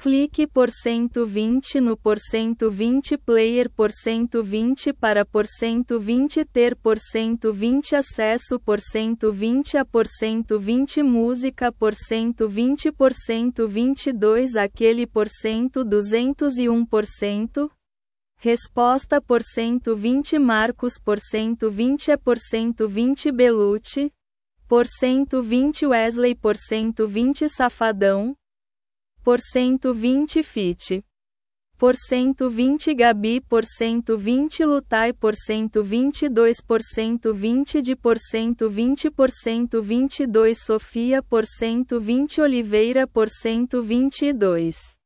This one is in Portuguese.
Clique por 120 no por 120 player por 120 para por 120 ter por 120 acesso por 120 a por 120 música por 122 aquele por 201%. Resposta por 120 Marcos por 120 é por 120 Belucci. Por 120 Wesley por 120 Safadão. Por 120 Fit. Por 120 Gabi por 120 Lutai por 122 por 120 de por 122 Sofia por 120 Oliveira por 122.